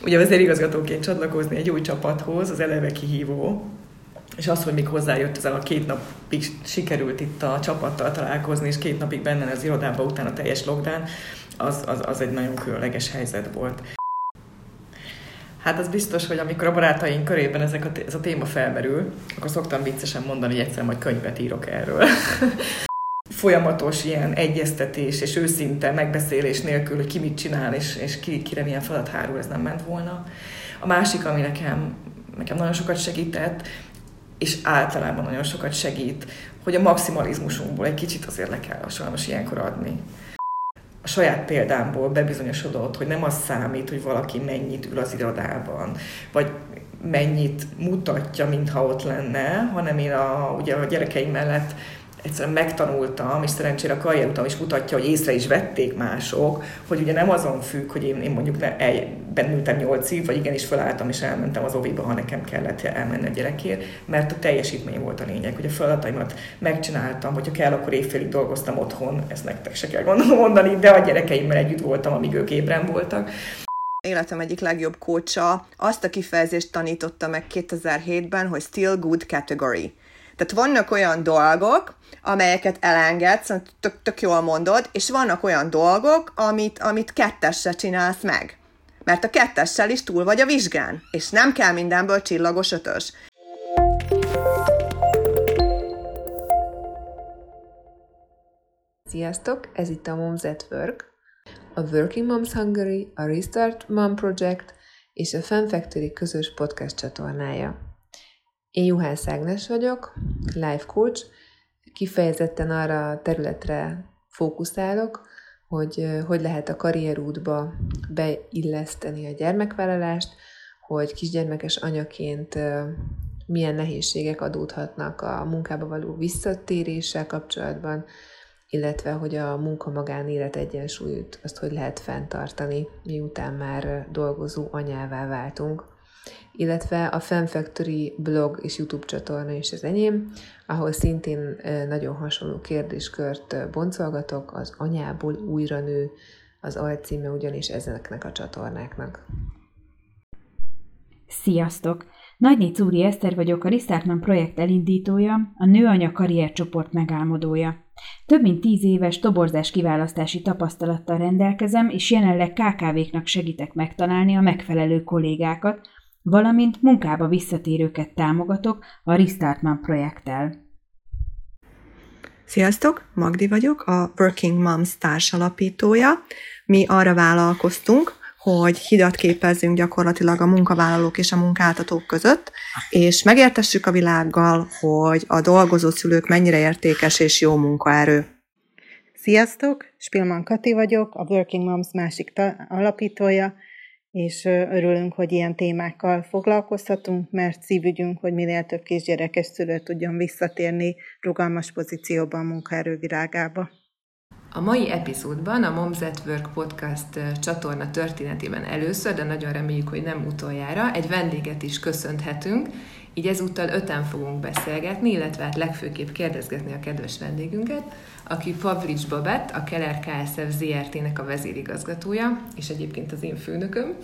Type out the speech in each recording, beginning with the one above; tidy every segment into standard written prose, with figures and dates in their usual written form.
Ugye vezérigazgatóként csatlakozni egy új csapathoz, az eleve kihívó, és az, hogy még hozzájött ezzel a 2 napig sikerült itt a csapattal találkozni, és 2 napig benne az irodában utána teljes lockdown, az egy nagyon különleges helyzet volt. Hát az biztos, hogy amikor a barátaink körében ez a téma felmerül, akkor szoktam viccesen mondani, hogy egyszer majd könyvet írok erről. Folyamatos ilyen egyeztetés és őszinte megbeszélés nélkül, hogy ki mit csinál, és kire milyen feladat hárul, ez nem ment volna. A másik, ami nekem nagyon sokat segített, és általában nagyon sokat segít, hogy a maximalizmusunkból egy kicsit azért le kell sajnos ilyenkor adni. A saját példámból bebizonyosodott, hogy nem az számít, hogy valaki mennyit ül az irodában, vagy mennyit mutatja, mintha ott lenne, hanem én ugye a gyerekeim mellett egyszerűen megtanultam, és szerencsére a karrierutam is mutatja, hogy észre is vették mások, hogy ugye nem azon függ, hogy én mondjuk bennültem 8-ig, vagy igenis felálltam és elmentem az oviba, ha nekem kellett elmenni a gyerekért, mert a teljesítmény volt a lényeg, hogy a feladataimat megcsináltam, hogyha kell, akkor évfélig dolgoztam otthon, ezt nektek se kell mondani, de a gyerekeimmel együtt voltam, amíg ők ébren voltak. Életem egyik legjobb coacha azt a kifejezést tanította meg 2007-ben, hogy still good category. Tehát vannak olyan dolgok, amelyeket elengedsz, tök jól mondod, és vannak olyan dolgok, amit 2-essel csinálsz meg. Mert a 2-essel is túl vagy a vizsgán, és nem kell mindenből csillagos 5-ös. Sziasztok, ez itt a Moms at Work, a Working Moms Hungary, a Restart Mom Project és a Fun Factory közös podcast csatornája. Én Juhász Ágnes vagyok, life coach, kifejezetten arra a területre fókuszálok, hogy lehet a karrierútba beilleszteni a gyermekvállalást, hogy kisgyermekes anyaként milyen nehézségek adódhatnak a munkába való visszatéréssel kapcsolatban, illetve hogy a munka-magánélet egyensúlyt azt hogy lehet fenntartani, miután már dolgozó anyává váltunk. Illetve a Fun Factory blog és YouTube csatorna is az enyém, ahol szintén nagyon hasonló kérdéskört boncolgatok, az anyából újra nő az alcíme ugyanis ezeknek a csatornáknak. Sziasztok! Nagyné Czúri Eszter vagyok, a Restart Mom projekt elindítója, a Nőanya karriercsoport megálmodója. Több mint 10 éves toborzás kiválasztási tapasztalattal rendelkezem, és jelenleg KKV-knak segítek megtalálni a megfelelő kollégákat, valamint munkába visszatérőket támogatok a Restart Mom projekttel. Sziasztok, Magdi vagyok, a Working Moms társalapítója. Mi arra vállalkoztunk, hogy hidat képezzünk gyakorlatilag a munkavállalók és a munkáltatók között, és megértessük a világgal, hogy a dolgozó szülők mennyire értékes és jó munkaerő. Sziasztok, Spilman Kati vagyok, a Working Moms másik alapítója, és örülünk, hogy ilyen témákkal foglalkozhatunk, mert szívügyünk, hogy minél több kisgyerekes szülő tudjon visszatérni rugalmas pozícióban a munkaerővilágába. A mai epizódban a Moms at Work podcast csatorna történetében először, de nagyon reméljük, hogy nem utoljára, egy vendéget is köszönhetünk, így ezúttal 5-en fogunk beszélgetni, illetve hát legfőképp kérdezgetni a kedves vendégünket, aki Pavlics Babett, a Keller KSF Zrt.-nek a vezérigazgatója, és egyébként az én főnököm.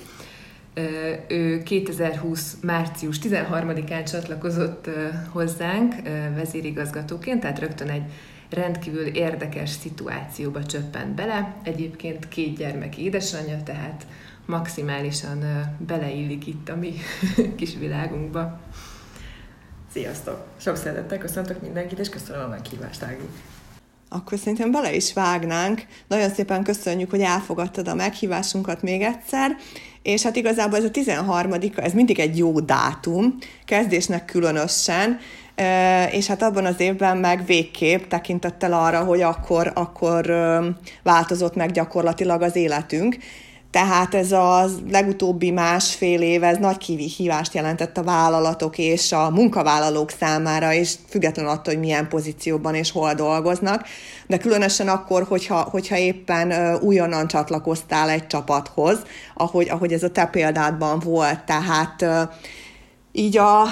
Ő 2020. március 13-án csatlakozott hozzánk vezérigazgatóként, tehát rögtön egy rendkívül érdekes szituációba csöppent bele. Egyébként 2 gyermek édesanyja, tehát maximálisan beleillik itt a mi kis világunkba. Sziasztok! Sok szeretettel köszöntök mindenkit, és köszönöm a meghívást, Ági. Akkor szerintem bele is vágnánk. Nagyon szépen köszönjük, hogy elfogadtad a meghívásunkat még egyszer, és hát igazából ez a 13. ez mindig egy jó dátum, kezdésnek különösen, és hát abban az évben meg végképp tekintettel arra, hogy akkor változott meg gyakorlatilag az életünk. Tehát ez a legutóbbi 1,5 év, ez nagy kihívást jelentett a vállalatok és a munkavállalók számára, és függetlenül attól, hogy milyen pozícióban és hol dolgoznak, de különösen akkor, hogyha éppen újonnan csatlakoztál egy csapathoz, ahogy ez a te példádban volt. Tehát így a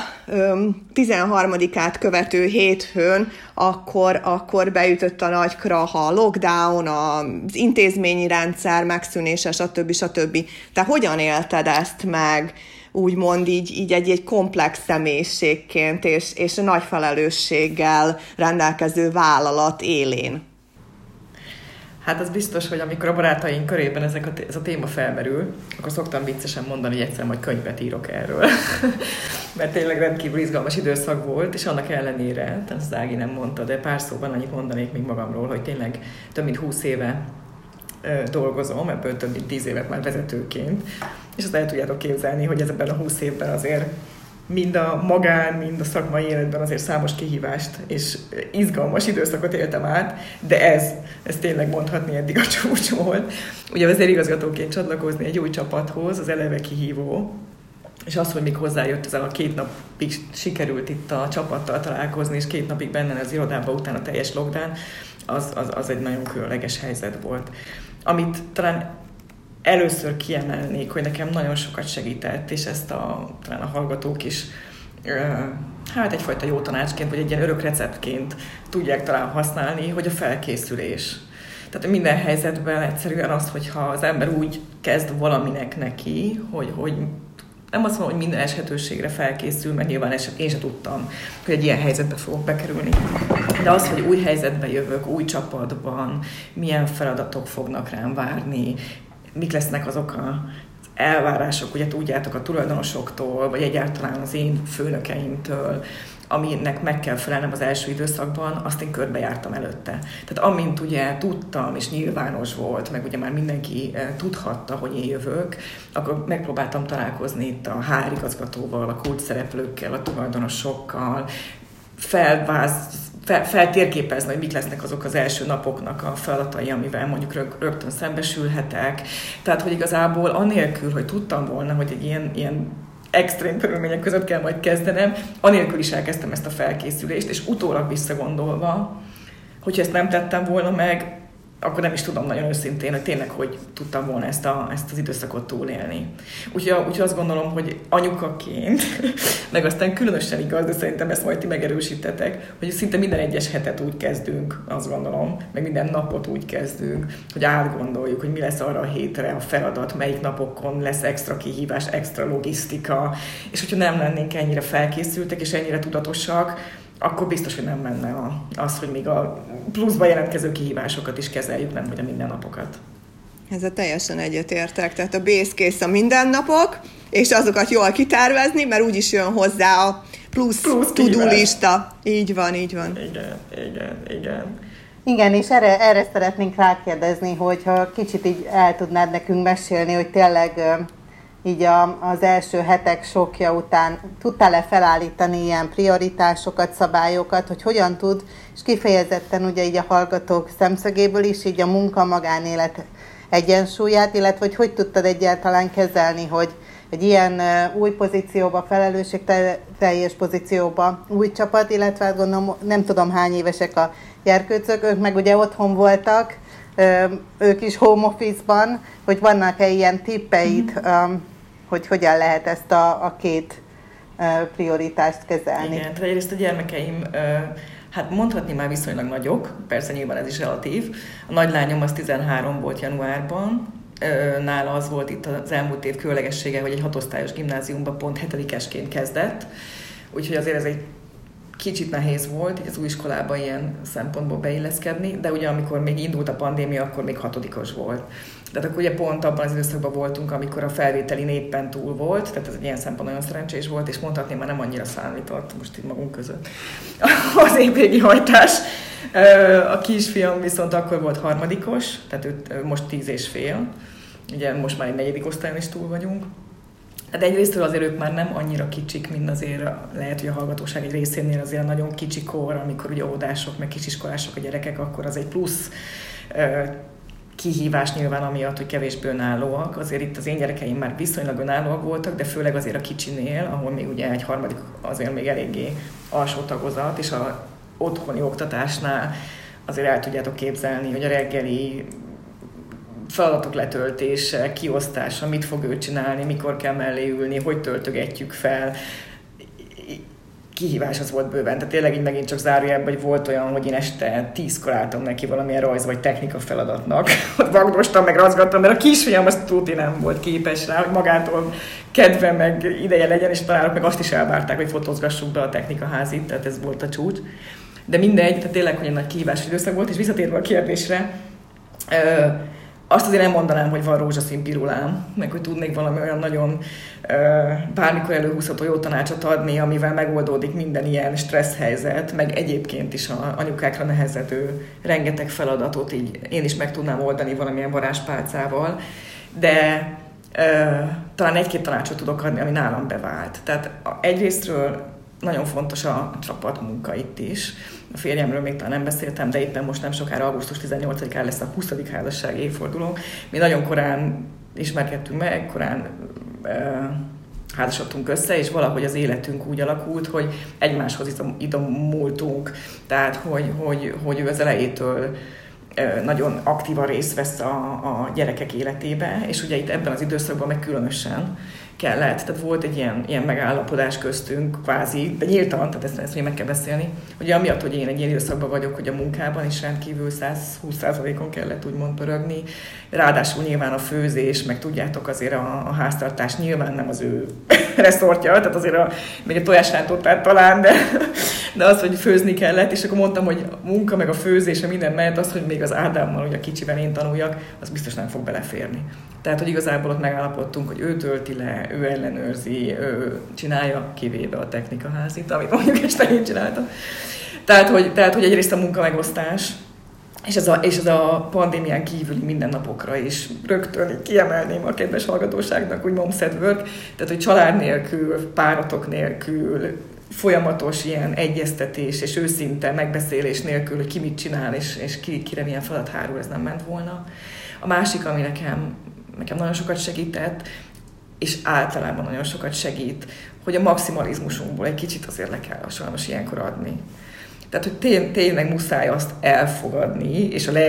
13-át követő hétfőn akkor beütött a nagy kraha, a lockdown, az intézményi rendszer megszűnése, stb. Te hogyan élted ezt meg, úgymond így egy komplex személyiségként és nagy felelősséggel rendelkező vállalat élén? Hát az biztos, hogy amikor a barátaink körében ez a téma felmerül, akkor szoktam viccesen mondani, hogy egyszer majd könyvet írok erről. Mert tényleg rendkívül izgalmas időszak volt, és annak ellenére, az Ági nem mondta, de pár szóban annyit mondanék még magamról, hogy tényleg több mint 20 éve dolgozom, ebből több mint 10 évet már vezetőként, és azt el tudjátok képzelni, hogy ebben a 20 évben azért mind a magán, mind a szakmai életben azért számos kihívást és izgalmas időszakot éltem át, de ez tényleg mondhatni eddig a csúcs volt. Ugye vezérigazgatóként csatlakozni egy új csapathoz, az eleve kihívó, és az, hogy még hozzájött ezzel a 2 napig sikerült itt a csapattal találkozni, és 2 napig benne az irodában után a teljes lockdown, az egy nagyon különleges helyzet volt. Amit talán először kiemelnék, hogy nekem nagyon sokat segített, és ezt talán a hallgatók is egyfajta jó tanácsként, vagy egy ilyen örök receptként tudják talán használni, hogy a felkészülés. Tehát minden helyzetben egyszerűen az, hogyha az ember úgy kezd valaminek neki, hogy nem azt mondom, hogy minden eshetőségre felkészül, mert nyilván én sem tudtam, hogy egy ilyen helyzetbe fogok bekerülni. De az, hogy új helyzetbe jövök, új csapatban, milyen feladatok fognak rám várni, mik lesznek azok az elvárások, ugye tudjátok, a tulajdonosoktól, vagy egyáltalán az én főnökeimtől, aminek meg kell felelnem az első időszakban, azt én körbejártam előtte. Tehát amint ugye tudtam, és nyilvános volt, meg ugye már mindenki tudhatta, hogy én jövök, akkor megpróbáltam találkozni itt a HR igazgatóval, a kulcsszereplőkkel, a tulajdonosokkal, feltérképezni, hogy mik lesznek azok az első napoknak a feladatai, amivel mondjuk rögtön szembesülhetek. Tehát, hogy igazából anélkül, hogy tudtam volna, hogy egy ilyen extrém körülmények között kell majd kezdenem, anélkül is elkezdtem ezt a felkészülést, és utólag visszagondolva, hogyha ezt nem tettem volna meg, akkor nem is tudom nagyon őszintén, hogy tényleg, hogy tudtam volna ezt az időszakot túlélni. Úgyhogy azt gondolom, hogy anyukaként, meg aztán különösen igaz, de szerintem ezt majd ti megerősítetek, hogy szinte minden egyes hetet úgy kezdünk, azt gondolom, meg minden napot úgy kezdünk, hogy átgondoljuk, hogy mi lesz arra a hétre a feladat, melyik napokon lesz extra kihívás, extra logisztika, és hogyha nem lennénk ennyire felkészültek és ennyire tudatosak, akkor biztos, hogy nem menne az, hogy még a pluszba jelentkező kihívásokat is kezeljük, nem vagy a mindennapokat. Ezzel teljesen egyetértek. Tehát a base case a mindennapok, és azokat jól kitervezni, mert úgyis jön hozzá a plusz to-do lista. Így van. Igen. Igen, és erre szeretnénk rákérdezni, hogyha kicsit így el tudnád nekünk mesélni, hogy tényleg így az első hetek sokja után tudtál-e felállítani ilyen prioritásokat, szabályokat, hogy hogyan tud, és kifejezetten ugye így a hallgatók szemszögéből is így a munka-magánélet egyensúlyát, illetve hogy tudtad egyáltalán kezelni, hogy egy ilyen új pozícióba, felelősségteljes pozícióba új csapat, illetve hát gondolom, nem tudom hány évesek a gyerkőcök, ők meg ugye otthon voltak, ők is home office-ban, hogy vannak-e ilyen tippeid, hogy hogyan lehet ezt a 2 prioritást kezelni? Igen, tehát egyrészt a gyermekeim, hát mondhatni már viszonylag nagyok, persze nyilván ez is relatív. A nagylányom az 13 volt januárban, nála az volt itt az elmúlt év különlegessége, hogy egy 6 osztályos gimnáziumban pont 7-esként kezdett, úgyhogy azért ez egy kicsit nehéz volt így az új iskolában ilyen szempontból beilleszkedni, de ugye amikor még indult a pandémia, akkor még 6-os volt. Tehát akkor ugye pont abban az időszakban voltunk, amikor a felvételi éppen túl volt, tehát ez egy ilyen szempont nagyon szerencsés volt, és mondhatni már nem annyira számított most itt magunk között az évvégi hajtás. A kisfiam viszont akkor volt 3-os, tehát ő most 10 és fél, ugye most már egy 4. osztályon is túl vagyunk. De egyrésztől azért ők már nem annyira kicsik, mint azért lehet, hogy a hallgatóság egy részénél azért nagyon kicsi kor, amikor ugye óvodások, meg kisiskolások a gyerekek, akkor az egy plusz kihívás nyilván amiatt, hogy kevésbé önállóak. Azért itt az én gyerekeim már viszonylag önállóak voltak, de főleg azért a kicsinél, ahol még ugye egy 3. azért még eléggé alsó tagozat, és az otthoni oktatásnál azért el tudjátok képzelni, hogy a reggeli feladatok letöltése, kiosztása, mit fog ő csinálni, mikor kell mellé ülni, hogy töltögetjük fel. kihívás az volt bőven. Tehát tényleg így megint csak zárójelben, hogy volt olyan, hogy én este 10-kor álltam neki valamilyen rajz vagy technika feladatnak. Ott vagdostam, meg razgattam, mert a kisfiam azt tuti nem volt képes rá, hogy magától kedve meg ideje legyen, és a tanárok meg azt is elvárták, hogy fotózgassuk be a technikaházit, tehát ez volt a csúcs. De mindegy, tehát tényleg, hogy egy nagy kihívás időszak volt, és visszatérve a kérdésre, azt azért nem mondanám, hogy van rózsaszín pirulám, meg hogy tudnék valami olyan nagyon bármikor előhúzható jó tanácsot adni, amivel megoldódik minden ilyen stressz helyzet, meg egyébként is a anyukákra nehezedő rengeteg feladatot így én is meg tudnám oldani valamilyen varázspálcával, de talán egy-két tanácsot tudok adni, ami nálam bevált. Tehát egyrésztről nagyon fontos a csapatmunka itt is. A férjemről még talán nem beszéltem, de éppen most nem sokára, augusztus 18-án lesz a 20. házasság évforduló. Mi nagyon korán ismerkedtünk meg, korán házasodtunk össze, és valahogy az életünk úgy alakult, hogy egymáshoz idomultunk. Tehát, hogy ő az elejétől nagyon aktívan részt vesz a gyerekek életébe, és ugye itt ebben az időszakban meg különösen kellett. Tehát volt egy ilyen megállapodás köztünk, kvázi, de nyíltan, tehát ezt még meg kell beszélni. Ugye amiatt, hogy én egy ilyen időszakban vagyok, hogy a munkában is rendkívül 120%-on kellett úgymond pörögni. Ráadásul nyilván a főzés, meg tudjátok azért a háztartás nyilván nem az ő reszortja, tehát azért még egy tojásrántótát talán, de az, hogy főzni kellett, és akkor mondtam, hogy a munka, meg a főzés, minden mellett az, hogy még az Ádámmal, hogy a kicsiben én tanuljak, az biztos nem fog beleférni. Tehát, hogy igazából ott megállapodtunk, hogy ő tölti le, ő ellenőrzi, ő csinálja, kivéve a technikaházit, amit mondjuk este én csináltam. Tehát, hogy egyrészt a munkamegosztás, és ez a pandémián kívüli mindennapokra is rögtön kiemelném a kedves hallgatóságnak, úgy Moms at Work, tehát, hogy család nélkül, páratok nélkül, folyamatos ilyen egyeztetés és őszinte megbeszélés nélkül, hogy ki mit csinál, és kire milyen feladat hárul, ez nem ment volna. A másik, ami nekem nagyon sokat segített, és általában nagyon sokat segít, hogy a maximalizmusunkból egy kicsit azért le kell sajnos ilyenkor adni. Tehát, hogy tényleg muszáj azt elfogadni, és a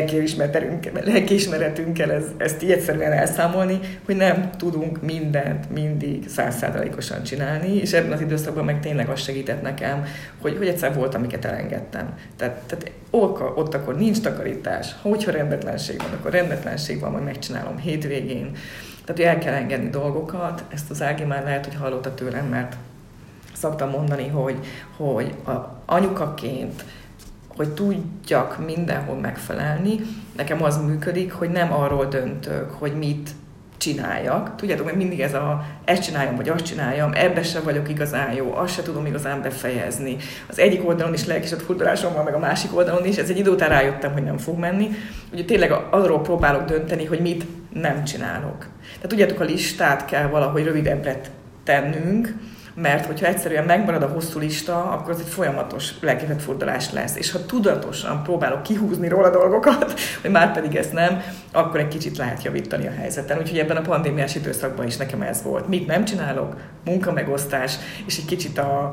lelkiismeretünkkel ezt így egyszerűen elszámolni, hogy nem tudunk mindent mindig 100%-osan csinálni, és ebben az időszakban meg tényleg az segített nekem, hogy egyszer volt, amiket elengedtem. Tehát ott akkor nincs takarítás, hogyha rendetlenség van, akkor rendetlenség van, majd megcsinálom hétvégén. Tehát, hogy el kell engedni dolgokat, ezt az Ági már lehet, hogy hallotta tőlem, mert szoktam mondani, hogy anyukaként, hogy tudjak mindenhol megfelelni, nekem az működik, hogy nem arról döntök, hogy mit csináljak. Tudjátok, mert mindig ezt csináljam, vagy azt csináljam, ebbe sem vagyok igazán jó, azt se tudom igazán befejezni. Az egyik oldalon is lelkisebb furdalásom van, meg a másik oldalon is, ez egy idő után rájöttem, hogy nem fog menni. Ugye tényleg arról próbálok dönteni, hogy mit nem csinálok. Tehát tudjátok, a listát kell valahogy rövidebbre tennünk, mert hogyha egyszerűen megmarad a hosszú lista, akkor az egy folyamatos lelkismeretfurdalás lesz. És ha tudatosan próbálok kihúzni róla dolgokat, hogy már pedig ezt nem, akkor egy kicsit lehet javítani a helyzeten. Úgyhogy ebben a pandémiás időszakban is nekem ez volt. Mit nem csinálok? Munkamegosztás, és egy kicsit a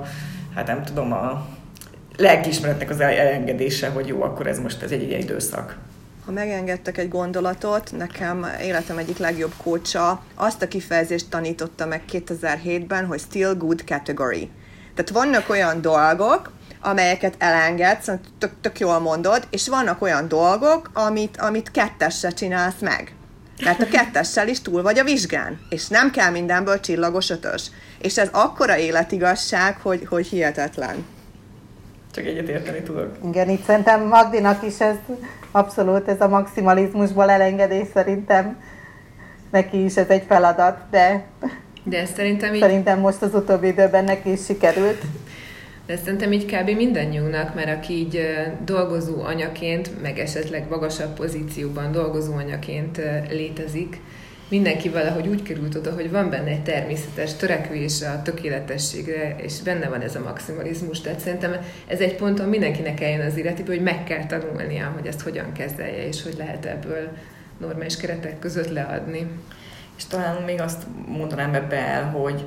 lelkiismeretnek az elengedése, hogy jó, akkor ez egy ilyen időszak. Ha megengedtek egy gondolatot, nekem életem egyik legjobb coacha azt a kifejezést tanította meg 2007-ben, hogy still good category. Tehát vannak olyan dolgok, amelyeket elengedsz, tök jól mondod, és vannak olyan dolgok, amit kettessel csinálsz meg. Mert a kettessel is túl vagy a vizsgán, és nem kell mindenből csillagos 5-ös. És ez akkora életigasság, hogy hihetetlen. Csak egyet érteni tudok. Igen, itt szerintem Magdinak is ez abszolút, ez a maximalizmusból elengedés szerintem neki is ez egy feladat, de szerintem most az utóbbi időben neki is sikerült. De szerintem így kb. Mindannyiunknak, mert aki így dolgozó anyaként, meg esetleg magasabb pozícióban dolgozó anyaként létezik, mindenki valahogy úgy került oda, hogy van benne egy természetes törekvés a tökéletességre, és benne van ez a maximalizmus. Tehát szerintem ez egy ponton mindenkinek eljön az életében, hogy meg kell tanulnia, hogy ezt hogyan kezelje, és hogy lehet ebből normális keretek között leadni. És talán még azt mondanám ebbe el, hogy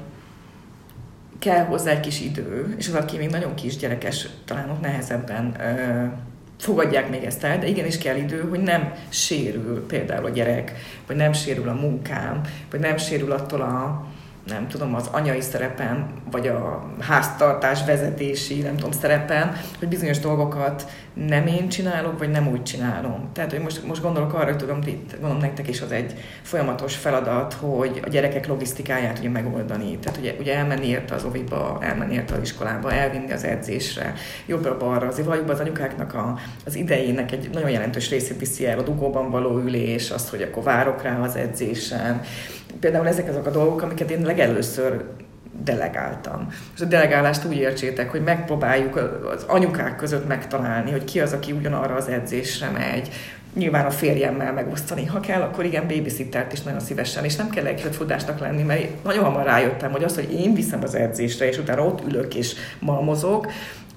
kell hozzá egy kis idő, és az, aki még nagyon kisgyerekes, talán ott nehezebben fogadják még ezt el, de igenis kell idő, hogy nem sérül például a gyerek, vagy nem sérül a munkám, vagy nem sérül attól nem tudom, az anyai szerepen, vagy a háztartás vezetési, nem tudom, szerepen, hogy bizonyos dolgokat nem én csinálok, vagy nem úgy csinálom. Tehát, hogy most gondolok arra, hogy gondolom nektek is az egy folyamatos feladat, hogy a gyerekek logisztikáját ugye megoldani. Tehát ugye elmenni érte az oviba, elmenni érte az iskolába, elvinni az edzésre, jobbra-balra. Azért valójában az anyukáknak az idejének egy nagyon jelentős részét viszi el a dugóban való ülés, azt, hogy akkor várok rá az edzésen. Például ezek azok a dolgok, amiket én legelőször delegáltam. És a delegálást úgy értsétek, hogy megpróbáljuk az anyukák között megtalálni, hogy ki az, aki ugyanarra az edzésre megy. Nyilván a férjemmel megosztani, ha kell, akkor igen, babysittert is nagyon szívesen, és nem kell lelkisett fudásnak lenni, mert nagyon hamar rájöttem, hogy az, hogy én viszem az edzésre, és utána ott ülök és malmozok,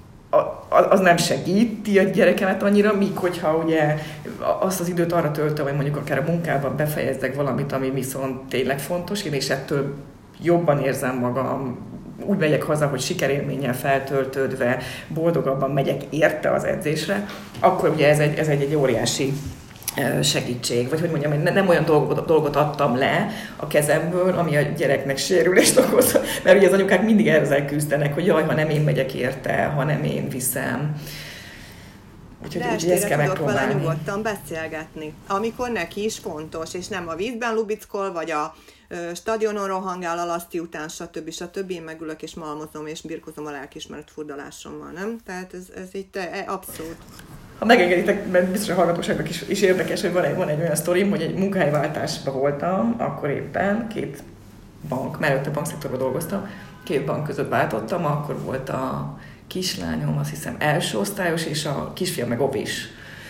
az nem segíti a gyerekemet annyira, míg hogyha ugye azt az időt arra töltöm, hogy mondjuk akár a munkában befejezzek valamit, ami viszont tényleg fontos, én és ettől jobban érzem magam, úgy megyek haza, hogy sikerélménnyel feltöltődve, boldogabban megyek érte az edzésre, akkor ugye ez egy óriási segítség, vagy hogy mondjam, nem olyan dolgot adtam le a kezemből, ami a gyereknek sérülést okoz, mert ugye az anyukák mindig ezzel küzdenek, hogy jaj, ha nem én megyek érte, ha nem én viszem. Úgyhogy ezt kell megpróbálni. Vele nyugodtan beszélgetni, amikor neki is fontos, és nem a vízben lubickol, vagy a stadionon rohangál a laszti után, stb. Én megülök és malmozom, és birkozom a lelkiismeret furdalásommal, nem? Tehát ez így abszolút. Ha megengeditek, mert biztos a hallgatóságnak is érdekes, hogy van egy olyan sztorim, hogy egy munkahelyváltásban voltam, akkor éppen 2 bank, mellett a bankszektorban dolgoztam, 2 bank között váltottam, akkor volt a kislányom, azt hiszem első osztályos, és a kisfiam meg ovis.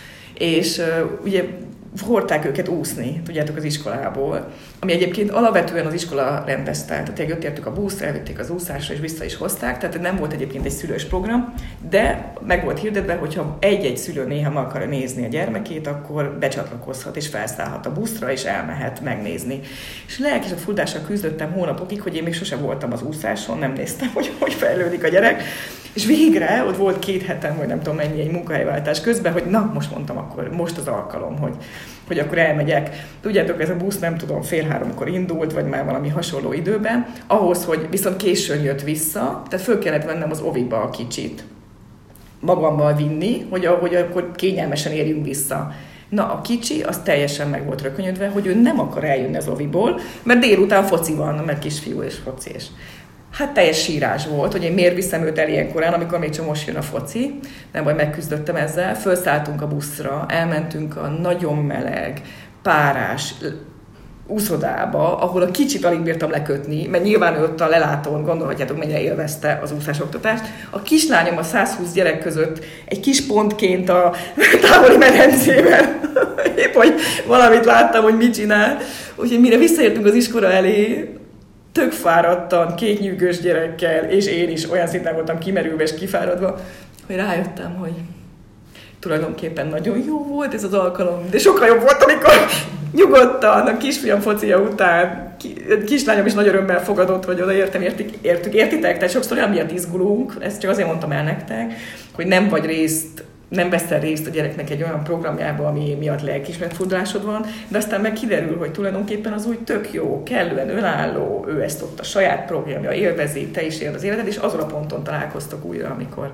És ugye hordták őket úszni, tudjátok, az iskolából, ami egyébként alapvetően az iskola rendezte. Tehát jöttértük a busz, elvitték az úszásra, és vissza is hozták, tehát nem volt egyébként egy szülős program, de meg volt hirdetve, hogyha egy-egy szülő néha meg akarja nézni a gyermekét, akkor becsatlakozhat, és felszállhat a buszra, és elmehet megnézni. És lelkisebb furdással küzdöttem hónapokig, hogy én még sosem voltam az úszáson, nem néztem, hogy fejlődik a gyerek. És végre ott volt 2 hetem, vagy nem tudom mennyi, egy munkahelyváltás közben, hogy na, most mondtam, akkor most az alkalom, hogy akkor elmegyek. Tudjátok, ez a busz nem tudom, 2:30-kor indult, vagy már valami hasonló időben, ahhoz, hogy viszont későn jött vissza, tehát föl kellett vennem az oviba a kicsit, magammal vinni, hogy akkor kényelmesen érjünk vissza. Na, a kicsi, az teljesen meg volt rökönyödve, hogy ő nem akar eljönni az oviból, mert délután foci van, mert kisfiú és foci és. Hát teljes sírás volt, hogy én miért viszem őt el ilyen korán, amikor még csak most jön a foci. Nem baj, megküzdöttem ezzel. Fölszálltunk a buszra, elmentünk a nagyon meleg, párás úszodába, ahol a kicsit alig bírtam lekötni, mert nyilván ő ott a lelátón, gondolhatjátok, mennyire élvezte az úszásoktatást. A kislányom a 120 gyerek között egy kis pontként a távoli medencében, épp hogy valamit láttam, hogy mit csinál. Úgyhogy mire visszaértünk az iskola elé, tök fáradtan, 2 nyűgös gyerekkel, és én is olyan szinten voltam kimerülve és kifáradva, hogy rájöttem, hogy tulajdonképpen nagyon jó volt ez az alkalom, de sokkal jobb volt, amikor nyugodtan a kisfiam focia után kislányom is nagy örömmel fogadott, hogy odaértem, értitek? Tehát sokszor olyan miatt izgulunk, ezt csak azért mondtam el nektek, hogy nem veszel részt a gyereknek egy olyan programjába, ami miatt lelkiismeretfurdalásod van, de aztán meg kiderül, hogy tulajdonképpen az úgy tök jó, kellően önálló, ő ezt ott a saját programja élvezi, te is éled az életed, és azon a ponton találkoztok újra, amikor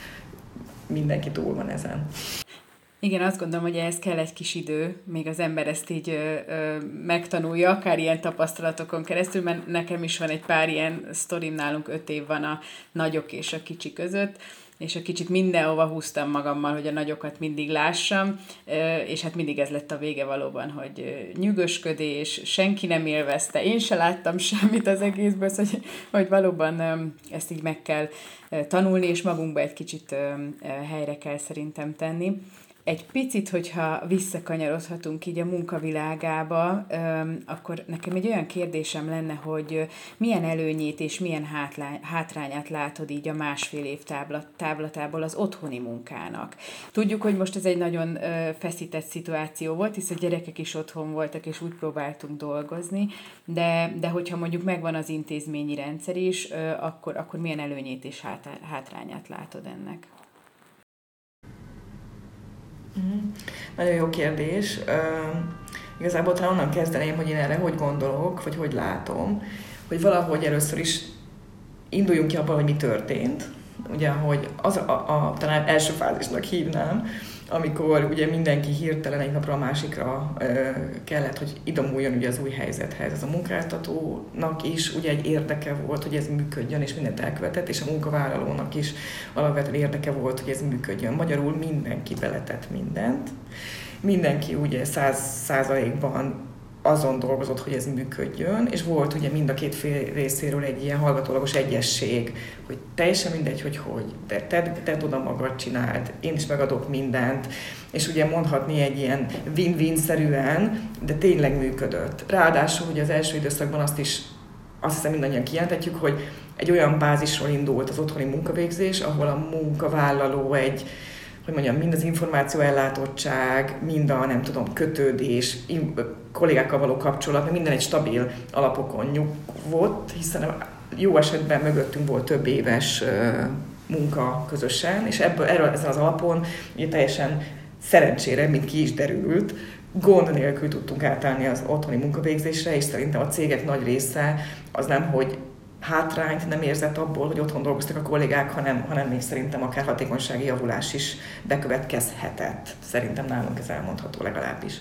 mindenki túl van ezen. Igen, azt gondolom, hogy ehhez kell egy kis idő, még az ember ezt így megtanulja, akár ilyen tapasztalatokon keresztül, mert nekem is van egy pár ilyen sztorim, nálunk 5 év van a nagyok és a kicsi között, és a kicsit mindenhova húztam magammal, hogy a nagyokat mindig lássam, és hát mindig ez lett a vége valóban, hogy nyűgösködés, senki nem élvezte, én se láttam semmit az egészből, hogy valóban ezt így meg kell tanulni, és magunkba egy kicsit helyre kell szerintem tenni. Egy picit, hogyha visszakanyarodhatunk így a munkavilágába, akkor nekem egy olyan kérdésem lenne, hogy milyen előnyét és milyen hátrányát látod így a 1,5 év távlatából az otthoni munkának. Tudjuk, hogy most ez egy nagyon feszített szituáció volt, hisz a gyerekek is otthon voltak, és úgy próbáltunk dolgozni, de hogyha mondjuk megvan az intézményi rendszer is, akkor milyen előnyét és hátrányát látod ennek? Nagyon jó kérdés. Igazából talán onnan kezdeném, hogy én erre hogy gondolok, vagy hogy látom, hogy valahogy először is induljunk ki abban, hogy mi történt. Ugye, hogy az talán első fázisnak hívnám, amikor ugye mindenki hirtelen egy napra a másikra kellett, hogy idomuljon ugye az új helyzethez. Ez a munkáltatónak is ugye egy érdeke volt, hogy ez működjön, és mindent elkövetett, és a munkavállalónak is alapvetően érdeke volt, hogy ez működjön. Magyarul mindenki beletett mindent. Mindenki ugye 100%-ban azon dolgozott, hogy ez működjön, és volt ugye mind a két fél részéről egy ilyen hallgatólagos egyesség, hogy teljesen mindegy, hogy de te oda magad csináld, én is megadok mindent, és ugye mondhatni egy ilyen win-win-szerűen, de tényleg működött. Ráadásul ugye az első időszakban azt hiszem mindannyian kijelentetjük, hogy egy olyan bázisról indult az otthoni munkavégzés, ahol a munkavállaló mind az információellátottság, mind a kötődés, kollégákkal való kapcsolat, minden egy stabil alapokon nyugvott, hiszen jó esetben mögöttünk volt több éves munka közösen, és ezen az alapon ugye teljesen szerencsére, mint ki is derült, gond nélkül tudtunk átállni az otthoni munkavégzésre, és szerintem a cégek nagy része az nem, hogy hátrányt nem érzett abból, hogy otthon dolgoztak a kollégák, hanem még szerintem akár hatékonysági javulás is bekövetkezhetett. Szerintem nálunk ez elmondható legalábbis.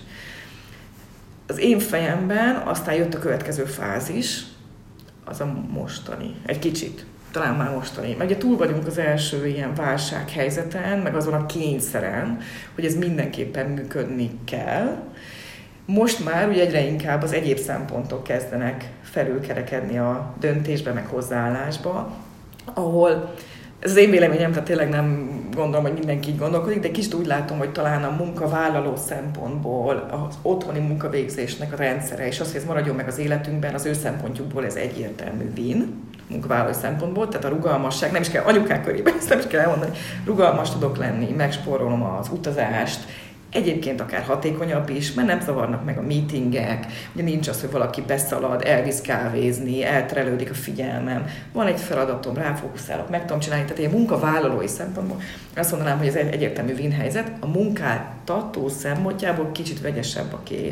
Az én fejemben aztán jött a következő fázis, az a mostani, egy kicsit, talán már mostani. Mert ugye túl vagyunk az első ilyen válsághelyzeten, meg azon a kényszeren, hogy ez mindenképpen működni kell. Most már ugye egyre inkább az egyéb szempontok kezdenek felülkerekedni a döntésbe, meg hozzáállásba, ahol ez az én véleményem, tehát tényleg nem gondolom, hogy mindenki így gondolkodik, de kicsit úgy látom, hogy talán a munkavállaló szempontból az otthoni munkavégzésnek a rendszere, és az, hogy ez maradjon meg az életünkben, az ő szempontjukból ez egyértelmű win, munkavállalói szempontból, tehát a rugalmasság, nem is kell anyukák körében, ezt nem is kell elmondani, rugalmas tudok lenni, megspórolom az utazást, egyébként akár hatékonyabb is, mert nem zavarnak meg a meetingek, ugye nincs az, hogy valaki beszalad, elvisz kávézni, elterelődik a figyelmem, van egy feladatom, ráfókuszálok, meg tudom csinálni, tehát egy munkavállalói szempontból azt mondanám, hogy ez egy egyértelmű win helyzet, a munkáltató szempontjából kicsit vegyesebb a kép.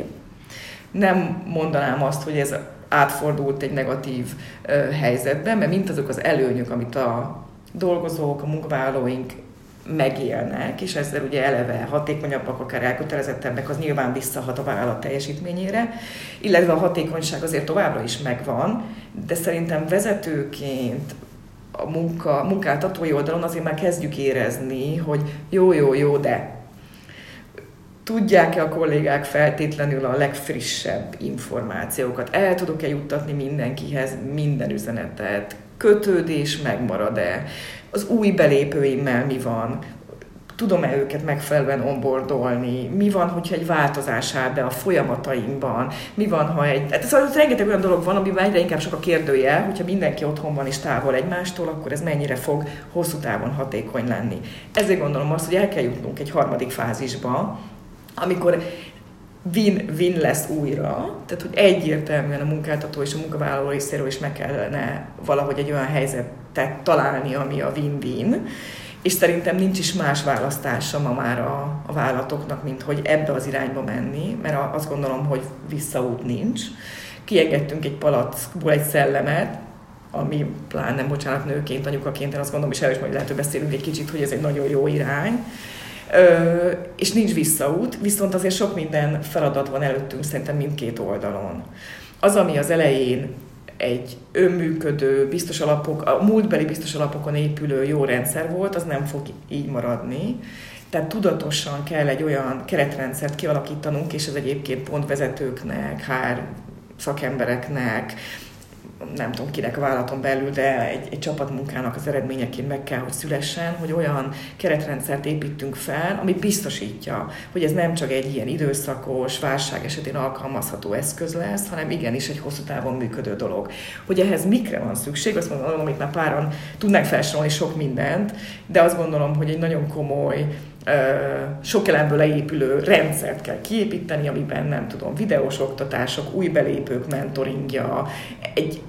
Nem mondanám azt, hogy ez átfordult egy negatív helyzetben, mert mint azok az előnyök, amit a dolgozók, a munkavállalóink megélnek, és ezzel ugye eleve hatékonyabbak, akár elkötelezettebbek, az nyilván visszahat a vállalat teljesítményére, illetve a hatékonyság azért továbbra is megvan, de szerintem vezetőként a munkáltatói oldalon azért már kezdjük érezni, hogy jó, de tudják-e a kollégák feltétlenül a legfrissebb információkat? El tudok-e juttatni mindenkihez minden üzenetet? Kötődés megmarad-e? Az új belépőimmel mi van? Tudom-e őket megfelelően onboardolni? Mi van, hogyha egy változás áll be a folyamataimban? Mi van, ha Szóval rengeteg olyan dolog van, amiben egyre inkább sok a kérdőjel, hogyha mindenki otthon van és távol egymástól, akkor ez mennyire fog hosszú távon hatékony lenni. Ezért gondolom azt, hogy el kell jutnunk egy harmadik fázisba, amikor win-win lesz újra, tehát hogy egyértelműen a munkáltató és a munkavállaló részéről is meg kellene valahogy egy olyan helyzetet találni, ami a win-win, és szerintem nincs is más választása ma már a vállalatoknak, mint hogy ebbe az irányba menni, mert azt gondolom, hogy visszaút nincs. Kiengedtünk egy palackból egy szellemet, ami pláne, bocsánat, nőként, anyukaként, én azt gondolom, és el is majd lehet, hogy beszélünk egy kicsit, hogy ez egy nagyon jó irány, és nincs visszaút, viszont azért sok minden feladat van előttünk szerintem mindkét oldalon. Az, ami az elején egy önműködő, biztos alapok, a múltbeli biztos alapokon épülő jó rendszer volt, az nem fog így maradni. Tehát tudatosan kell egy olyan keretrendszert kialakítanunk, és ez egyébként pont vezetőknek, HR szakembereknek, nem tudom kinek a vállalaton belül, de egy csapatmunkának az eredményeként meg kell, hogy szülessen, hogy olyan keretrendszert építünk fel, ami biztosítja, hogy ez nem csak egy ilyen időszakos, válság esetén alkalmazható eszköz lesz, hanem igenis egy hosszú távon működő dolog. Hogy ehhez mikre van szükség, azt mondom, amit már páran tudnánk felsorolni sok mindent, de azt gondolom, hogy egy nagyon komoly, sok elemből leépülő rendszert kell kiépíteni, amiben nem tudom, videós oktatások, új belépők mentoringja, egy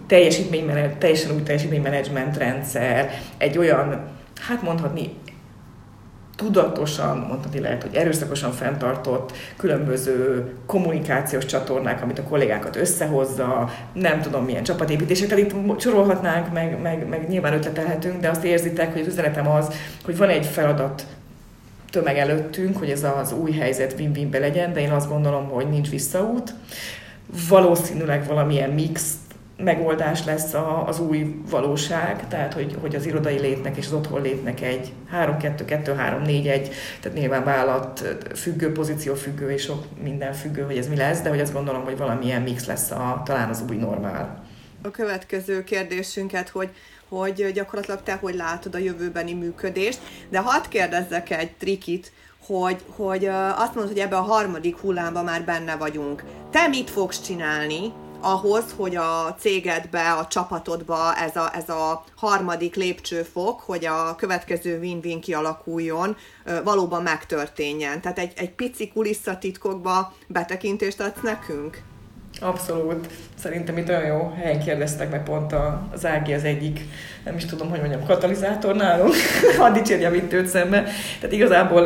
teljesen új teljesítménymenedzsment rendszer, egy olyan, hát mondhatni, tudatosan, mondhatni lehet, hogy erőszakosan fenntartott különböző kommunikációs csatornák, amit a kollégákat összehozza, nem tudom milyen csapatépítések, tehát itt sorolhatnánk, meg nyilván ötletelhetünk, de azt érzitek, hogy az üzenetem az, hogy van egy feladat tömeg előttünk, hogy ez az új helyzet win-winbe legyen, de én azt gondolom, hogy nincs visszaút. Valószínűleg valamilyen mix megoldás lesz az új valóság, tehát hogy az irodai létnek és az otthon létnek egy 3-2-2-3-4-1, tehát nyilván vállalat függő, pozíció függő és sok minden függő, hogy ez mi lesz, de hogy azt gondolom, hogy valamilyen mix lesz talán az új normál. A következő kérdésünket, hogy gyakorlatilag te hogy látod a jövőbeni működést, de hadd kérdezzek egy trikit, hogy azt mondod, hogy ebben a harmadik hullámban már benne vagyunk. Te mit fogsz csinálni ahhoz, hogy a cégedbe, a csapatodba ez a harmadik lépcsőfok, hogy a következő win-win kialakuljon, valóban megtörténjen? Tehát egy pici kulisszatitkokba betekintést adsz nekünk? Abszolút. Szerintem itt olyan jó helyen kérdeztek meg, pont az Ági az egyik, nem is tudom, hogy mondjam, katalizátor nálunk, hadd dicsérjem itt őt szembe. Tehát igazából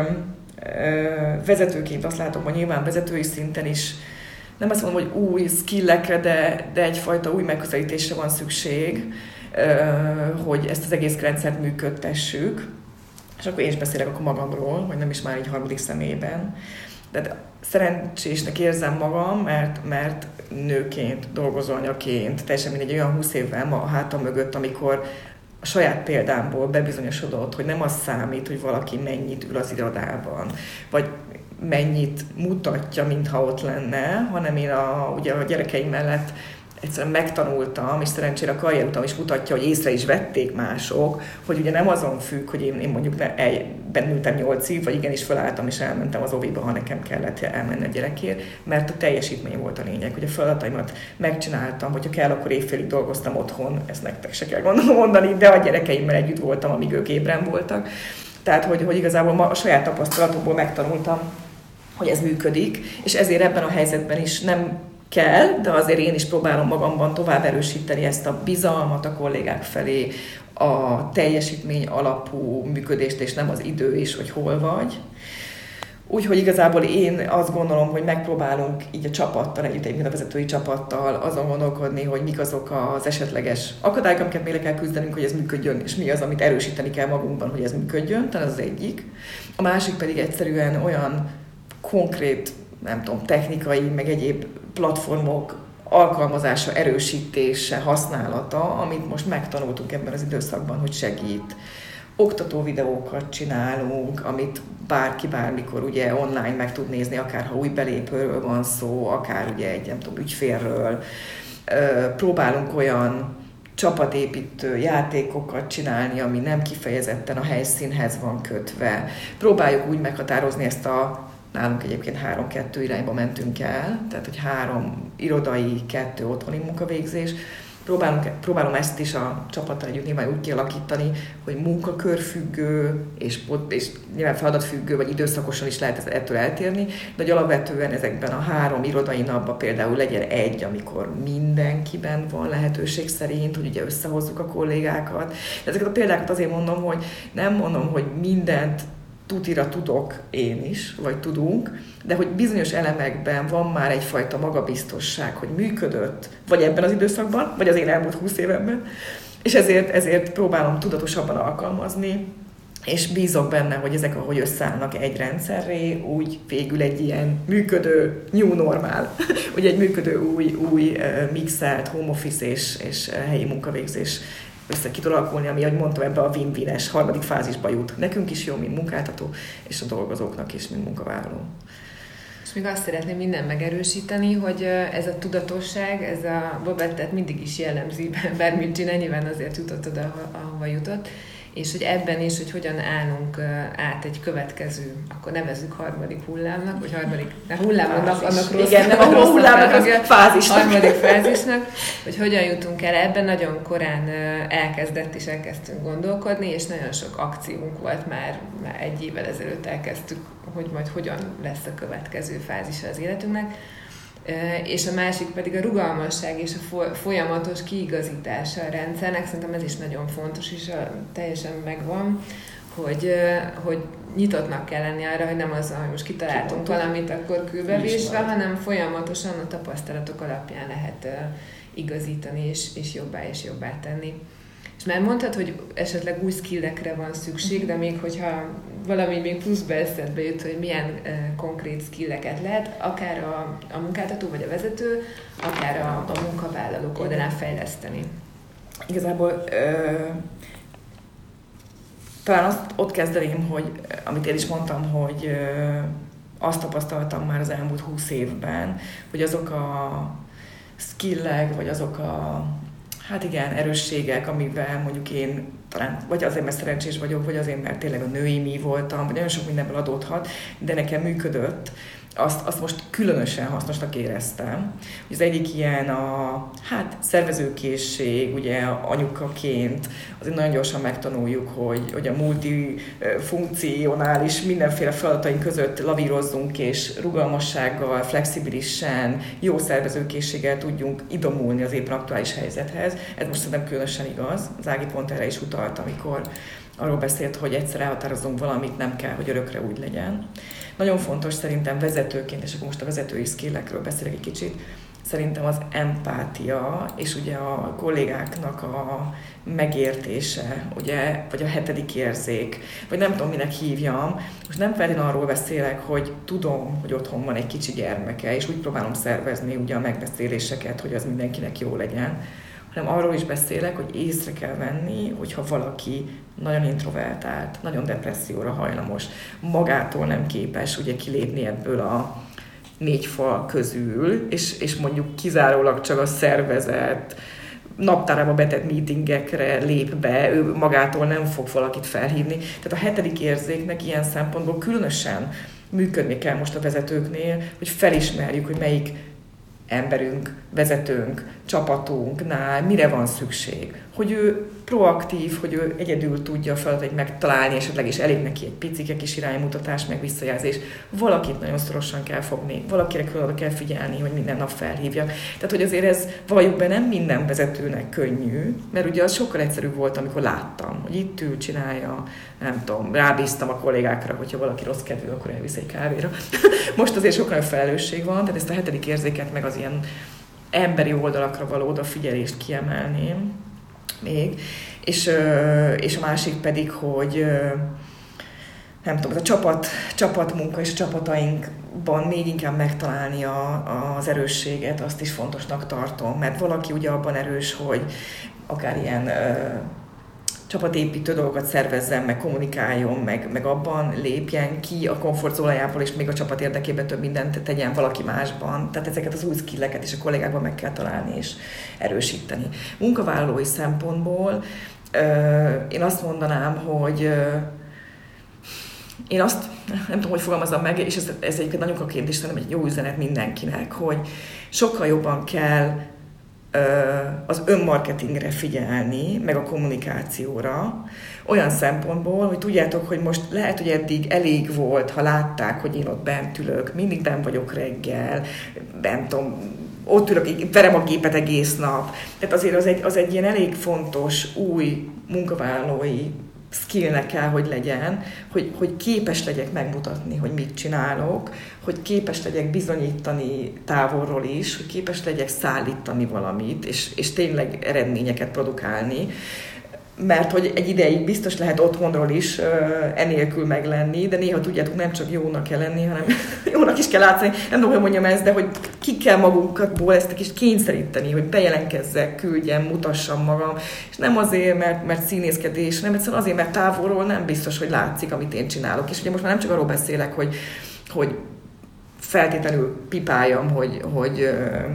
vezetőként azt látom, hogy nyilván vezetői szinten is nem azt mondom, hogy új skillekre, de egyfajta új megközelítésre van szükség, hogy ezt az egész rendszert működtessük. És akkor én is beszélek akkor magamról, hogy nem is már így harmadik személyben. De szerencsésnek érzem magam, mert nőként, dolgozó anyaként, teljesen mindegy olyan 20 évvel a hátam mögött, amikor a saját példámból bebizonyosodott, hogy nem az számít, hogy valaki mennyit ül az irodában, vagy mennyit mutatja, mintha ott lenne, hanem én ugye a gyerekeim mellett egyszerűen megtanultam, és szerencsére a karrierutam is mutatja, hogy észre is vették mások, hogy ugye nem azon függ, hogy én mondjuk bennültem 8-ig, vagy igenis felálltam és elmentem az oviba, ha nekem kellett elmenni a gyerekért, mert a teljesítmény volt a lényeg, hogy a feladataimat megcsináltam, hogyha kell, akkor évfélig dolgoztam otthon, ezt nektek se kell gondolom mondani, de a gyerekeimmel együtt voltam, amíg ők ébren voltak. Tehát, hogy igazából a saját tapasztalatokból megtanultam, hogy ez működik, és ezért ebben a helyzetben is nem kell, de azért én is próbálom magamban tovább erősíteni ezt a bizalmat a kollégák felé, a teljesítmény alapú működést, és nem az idő is, hogy hol vagy. Úgyhogy igazából én azt gondolom, hogy megpróbálunk így a csapattal együtt, a vezetői csapattal azon gondolkodni, hogy mik azok az esetleges akadályok, amiket még le kell küzdenünk, hogy ez működjön, és mi az, amit erősíteni kell magunkban, hogy ez működjön, tehát az egyik. A másik pedig egyszerűen olyan konkrét, nem tudom, technikai, meg egyéb platformok alkalmazása, erősítése, használata, amit most megtanultunk ebben az időszakban, hogy segít. Oktató videókat csinálunk, amit bárki bármikor ugye online meg tud nézni, akár ha új belépőről van szó, akár ugye egy, nem tudom, ügyfélről. Próbálunk olyan csapatépítő játékokat csinálni, ami nem kifejezetten a helyszínhez van kötve. Próbáljuk úgy meghatározni ezt nálunk egyébként 3-2 irányba mentünk el, tehát hogy 3 irodai, 2 otthoni munkavégzés. Próbálom ezt is a csapattal együtt nyilván úgy kialakítani, hogy munkakörfüggő, és nyilván feladatfüggő, vagy időszakosan is lehet ettől eltérni, de hogy alapvetően ezekben a 3 irodai napban például legyen egy, amikor mindenkiben van lehetőség szerint, hogy ugye összehozzuk a kollégákat. De ezeket a példákat azért mondom, hogy nem mondom, hogy mindent tutira tudok én is, vagy tudunk, de hogy bizonyos elemekben van már egyfajta magabiztosság, hogy működött, vagy ebben az időszakban, vagy az én elmúlt 20 évemben, és ezért próbálom tudatosabban alkalmazni, és bízok benne, hogy ezek, ahogy összeállnak egy rendszerré, úgy végül egy ilyen működő new normal, ugye egy működő új mixelt home office és helyi munkavégzés össze ki tud alakulni, ami, ahogy mondtam, ebbe a win-win-es harmadik fázisba jut. Nekünk is jó, mint munkáltató, és a dolgozóknak is, mint munkavállaló. És még azt szeretném minden megerősíteni, hogy ez a tudatosság, ez a Babettet mindig is jellemzi, bármit csinál, nyilván azért jutott oda, ahova jutott, és hogy ebben is, hogy hogyan állunk át egy következő, akkor nevezzük harmadik hullámnak, vagy hullámnak, annak rossz. Igen, nem a hullámnak, az fázisnak. Harmadik fázisnak, hogy hogyan jutunk el ebben, nagyon korán elkezdtünk gondolkodni, és nagyon sok akciónk volt már 1 évvel ezelőtt elkezdtük, hogy majd hogyan lesz a következő fázisa az életünknek. És a másik pedig a rugalmasság és a folyamatos kiigazítása a rendszernek, szerintem ez is nagyon fontos, és teljesen megvan, hogy nyitottnak kell lenni arra, hogy nem az, hogy most kitaláltunk valamit, akkor kőbevésve, hanem folyamatosan a tapasztalatok alapján lehet igazítani és jobbá tenni. És már mondtad, hogy esetleg új skillekre van szükség, de még hogyha valami még pluszba eszedbe jut, hogy milyen konkrét skilleket lehet, akár a munkáltató vagy a vezető, akár a munkavállalók oldalán fejleszteni. Igazából talán ott kezdeném, hogy amit én is mondtam, hogy azt tapasztaltam már az elmúlt 20 évben, hogy azok a skillek, vagy azok a erősségek, amivel mondjuk én talán, vagy azért, mert szerencsés vagyok, vagy azért, mert tényleg a női mi voltam, vagy nagyon sok mindenből adódhat, de nekem működött, azt most különösen hasznosnak éreztem. Az egyik ilyen szervezőkészség, ugye anyukaként, azért nagyon gyorsan megtanuljuk, hogy a multifunkcionális mindenféle feladataink között lavírozzunk, és rugalmassággal, flexibilisen, jó szervezőkészséggel tudjunk idomulni az éppen aktuális helyzethez. Ez most szerintem különösen igaz. Az Ági pont erre is utalt, amikor arról beszélt, hogy egyszer elhatározunk valamit, nem kell, hogy örökre úgy legyen. Nagyon fontos szerintem vezetőként, és akkor most a vezetői skillekről beszélek egy kicsit, szerintem az empátia, és ugye a kollégáknak a megértése, ugye, vagy a 7. érzék, vagy nem tudom, minek hívjam. Most nem feltétlenül arról beszélek, hogy tudom, hogy otthon van egy kicsi gyermeke, és úgy próbálom szervezni ugye a megbeszéléseket, hogy az mindenkinek jó legyen, hanem arról is beszélek, hogy észre kell venni, hogyha valaki nagyon introvertált, nagyon depresszióra hajlamos, magától nem képes ugye kilépni ebből a 4 fal közül, és mondjuk kizárólag csak a szervezet naptárába betett meetingekre lép be, ő magától nem fog valakit felhívni. Tehát a 7. érzéknek ilyen szempontból különösen működni kell most a vezetőknél, hogy felismerjük, hogy melyik emberünk, vezetőnk, csapatunknál mire van szükség. Hogy ő proaktív, hogy ő egyedül tudja a feladatot megtalálni, esetleg is elég neki egy picike kis iránymutatás, meg visszajelzés. Valakit nagyon szorosan kell fogni, valakire külön kell figyelni, hogy minden nap felhívja. Tehát, hogy azért ez valljuk be nem minden vezetőnek könnyű, mert ugye az sokkal egyszerűbb volt, amikor láttam, hogy itt ül, csinálja, nem tudom, rábíztam a kollégákra, hogyha valaki rossz kedvű, akkor elvisz egy kávéra. Most azért sokkal nagyobb felelősség van, tehát ezt a 7. érzéket meg az ilyen emberi oldalakra való odafigyelést kiemelném még. És a másik pedig, hogy nem tudom, ez a csapatmunka és a csapatainkban még inkább megtalálni az erősséget, azt is fontosnak tartom, mert valaki ugye abban erős, hogy akár ilyen csapatépítő dolgokat szervezzen, meg kommunikáljon, meg abban lépjen ki a komfortzónájából, és még a csapat érdekében több mindent tegyen valaki másban. Tehát ezeket az új skilleket is a kollégákban meg kell találni és erősíteni. Munkavállalói szempontból én azt mondanám, hogy én azt, nem tudom, hogy fogalmazom meg, és ez egyébként nagyon a kérdés, szerintem egy jó üzenet mindenkinek, hogy sokkal jobban kell az önmarketingre figyelni, meg a kommunikációra, olyan szempontból, hogy tudjátok, hogy most lehet, hogy eddig elég volt, ha látták, hogy én ott bent ülök, mindig benn vagyok reggel, nem tudom, ott ülök, verem a gépet egész nap. Tehát azért az egy ilyen elég fontos új munkavállalói skillnek kell, hogy legyen, hogy képes legyek megmutatni, hogy mit csinálok, hogy képes legyek bizonyítani távolról is, hogy képes legyek szállítani valamit, és tényleg eredményeket produkálni. Mert hogy egy ideig biztos lehet otthonról is enélkül meglenni, de néha tudjátok, nem csak jónak kell lenni, hanem jónak is kell látszani. Nem tudom, hogy mondjam ezt, de hogy ki kell magunkból ezt egy kis kényszeríteni, hogy bejelentkezzek, küldjem, mutassam magam. És nem azért, mert színészkedés, nem egyszerűen azért, mert távolról nem biztos, hogy látszik, amit én csinálok. És ugye most már nem csak arról beszélek, hogy feltétlenül pipáljam, hogy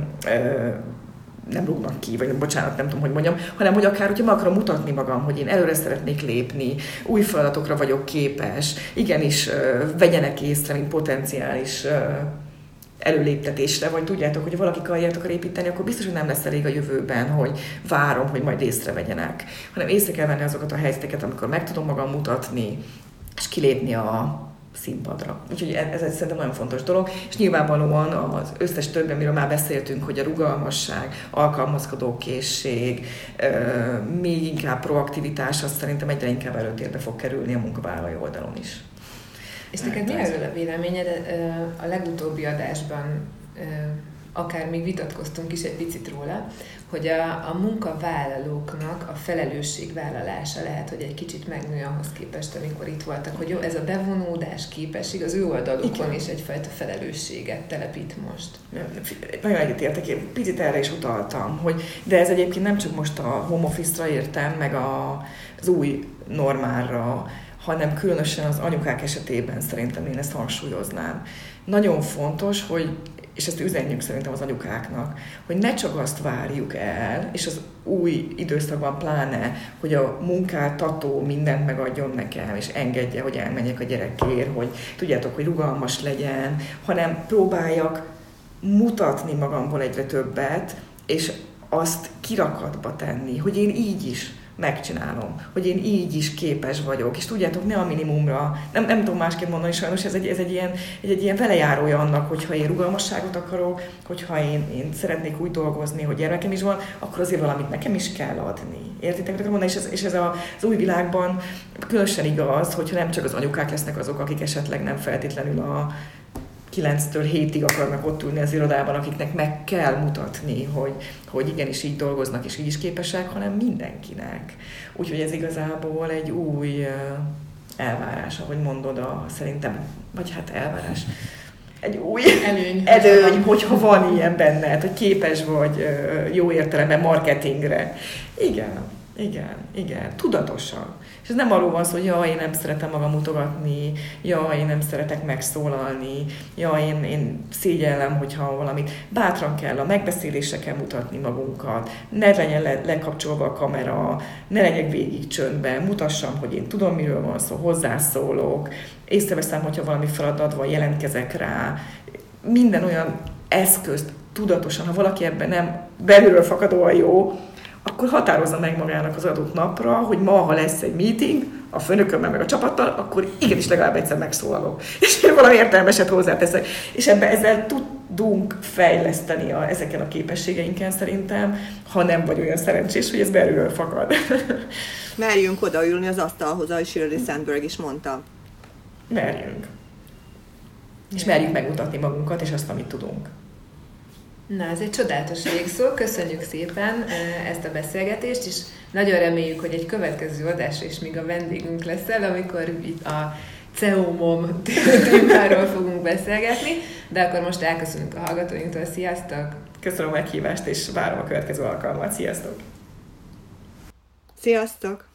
nem rúgnak ki, vagy bocsánat, nem tudom, hogy mondjam, hanem hogy akár, hogyha meg akarom mutatni magam, hogy én előre szeretnék lépni, új feladatokra vagyok képes, igenis vegyenek észre, mint potenciális előléptetésre, vagy tudjátok, hogy valaki karriert akar építeni, akkor biztos, hogy nem lesz elég a jövőben, hogy várom, hogy majd észrevegyenek, hanem észre kell venni azokat a helyzeteket, amikor meg tudom magam mutatni, és kilépni a színpadra. Úgyhogy ez egy szerintem nagyon fontos dolog, és nyilvánvalóan az összes többi, amiről már beszéltünk, hogy a rugalmasság, alkalmazkodókészség, még inkább proaktivitás, az szerintem egyre inkább előtérbe fog kerülni a munkavállalói oldalon is. És neked mi erről a véleményed? A legutóbbi adásban akár még vitatkoztunk is egy picit róla, hogy a munkavállalóknak a felelősségvállalása lehet, hogy egy kicsit megnő ahhoz képest, amikor itt voltak, hogy jó, ez a bevonódás képesség az ő oldalukon is egyfajta felelősséget telepít most. Nagyon egyetértek, én picit erre is utaltam, de ez egyébként nem csak most a home office-ra értem, meg az új normára, hanem különösen az anyukák esetében szerintem én ezt hangsúlyoznám. Nagyon fontos, és ezt üzenjük szerintem az anyukáknak, hogy ne csak azt várjuk el, és az új időszakban pláne, hogy a munkáltató mindent megadjon nekem, és engedje, hogy elmenjek a gyerekért, hogy tudjátok, hogy rugalmas legyen, hanem próbáljak mutatni magamból egyre többet, és azt kirakatba tenni, hogy én így is megcsinálom, hogy én így is képes vagyok, és tudjátok, ne a minimumra, nem tudom másképp mondani, sajnos ez egy ilyen velejárója annak, hogyha én rugalmasságot akarok, hogyha én szeretnék úgy dolgozni, hogy gyermekem is van, akkor azért valamit nekem is kell adni. Értitek, mit mondani? És ez az új világban különösen igaz, hogyha nem csak az anyukák lesznek azok, akik esetleg nem feltétlenül a 9-től 7-ig akarnak ott ülni az irodában, akiknek meg kell mutatni, hogy igenis így dolgoznak és így is képesek, hanem mindenkinek. Úgyhogy ez igazából egy új elvárás, ahogy mondod, szerintem, vagy hát elvárás, egy új előny, hogyha van ilyen benned, hogy képes vagy jó értelemben marketingre. Igen, tudatosan. És ez nem arról van szó, hogy én nem szeretem magam mutogatni, én nem szeretek megszólalni, én szégyellem, hogyha valamit. Bátran kell a megbeszéléseken mutatni magunkat, ne legyen lekapcsolva a kamera, ne legyek végig csöndben, mutassam, hogy én tudom, miről van szó, hozzászólok, észreveszem, hogyha valami feladat van, jelentkezek rá. Minden olyan eszközt tudatosan, ha valaki ebben nem belülről fakadóan jó, akkor határozza meg magának az adott napra, hogy ma, ha lesz egy meeting a főnökömmel meg a csapattal, akkor igenis legalább egyszer megszólalok. És én valami értelmeset hozzáteszek. És ezzel tudunk fejleszteni ezeken a képességeinken szerintem, ha nem vagy olyan szerencsés, hogy ez belülről fakad. Merjünk odaülni az asztalhoz, ahogy Sheryl Sandberg is mondta. Merjünk. És merjük megmutatni magunkat, és azt, amit tudunk. Na, ez egy csodálatos végszó. Köszönjük szépen ezt a beszélgetést, és nagyon reméljük, hogy egy következő adásra is még a vendégünk leszel, amikor itt a CEOMOM témáról fogunk beszélgetni, de akkor most elköszönünk a hallgatóinktól. Sziasztok! Köszönöm a meghívást, és várom a következő alkalmat. Sziasztok! Sziasztok!